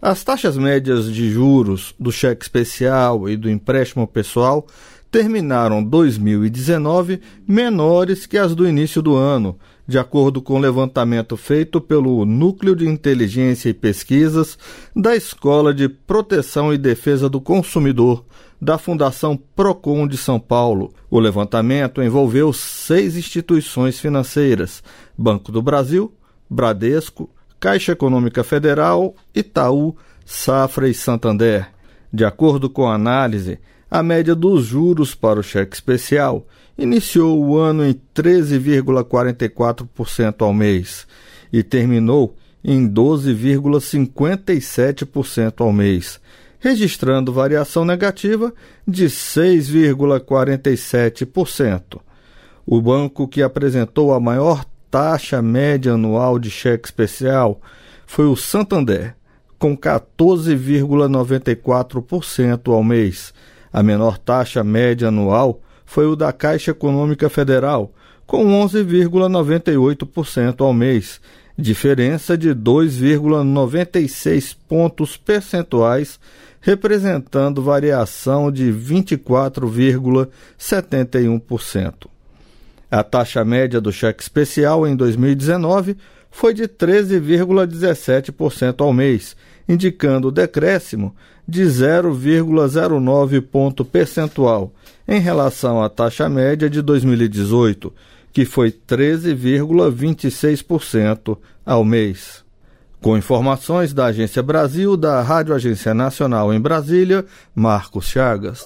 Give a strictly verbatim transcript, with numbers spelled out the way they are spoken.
As taxas médias de juros do cheque especial e do empréstimo pessoal terminaram dois mil e dezenove menores que as do início do ano, de acordo com o levantamento feito pelo Núcleo de Inteligência e Pesquisas da Escola de Proteção e Defesa do Consumidor da Fundação Procon de São Paulo. O levantamento envolveu seis instituições financeiras: Banco do Brasil, Bradesco, Caixa Econômica Federal, Itaú, Safra e Santander. De acordo com a análise, a média dos juros para o cheque especial iniciou o ano em treze vírgula quarenta e quatro por cento ao mês e terminou em doze vírgula cinquenta e sete por cento ao mês, registrando variação negativa de seis vírgula quarenta e sete por cento. O banco que apresentou a maior taxa média anual de cheque especial foi o Santander, com quatorze vírgula noventa e quatro por cento ao mês. A menor taxa média anual foi o da Caixa Econômica Federal, com onze vírgula noventa e oito por cento ao mês, diferença de dois vírgula noventa e seis pontos percentuais, representando variação de vinte e quatro vírgula setenta e um por cento. A taxa média do cheque especial em dois mil e dezenove foi de treze vírgula dezessete por cento ao mês, indicando decréscimo de zero vírgula zero nove ponto percentual em relação à taxa média de dois mil e dezoito, que foi treze vírgula vinte e seis por cento ao mês. Com informações da Agência Brasil, da Rádio Agência Nacional em Brasília, Marcos Chagas.